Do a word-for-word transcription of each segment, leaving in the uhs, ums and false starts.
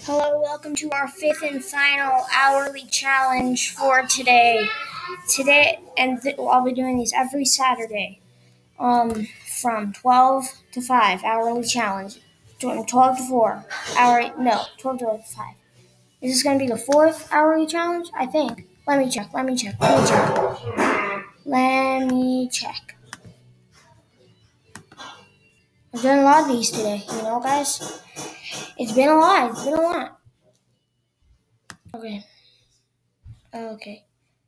Hello, welcome to our fifth and final hourly challenge for today. Today, and th- I'll be doing these every Saturday, um, from twelve to five, hourly challenge. twelve to four, hour, no, twelve to five. Is this going to be the fourth hourly challenge? I think. Let me check, let me check, let me check. Let me check. I've done a lot of these today, you know, guys? It's been a lot, it's been a lot. Okay. Okay.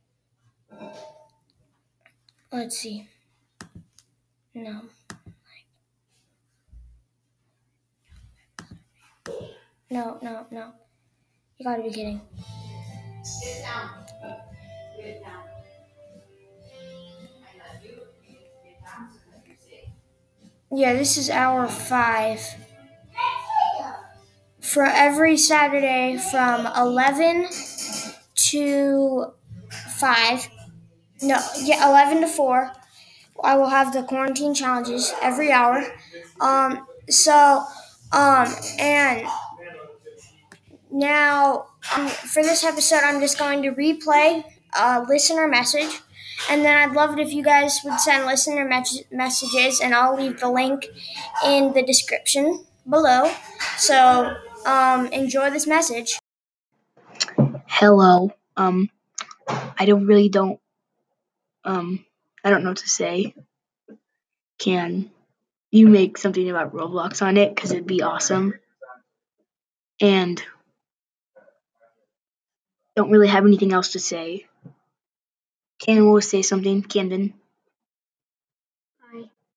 Let's see. No. No, no, no. You gotta be kidding. Sit down. Sit down. I love you. Sit down so that you sit. Yeah, this is hour five. For every Saturday from eleven to five. No, yeah, eleven to four. I will have the quarantine challenges every hour. Um, so, um, and now um, for this episode, I'm just going to replay a listener message. And then I'd love it if you guys would send listener mes- messages, and I'll leave the link in the description below. So um, enjoy this message. Hello. Um, I don't really don't. Um, I don't know what to say. Can you make something about Roblox on it? Because it'd be awesome. And don't really have anything else to say. Can we say something, Camden?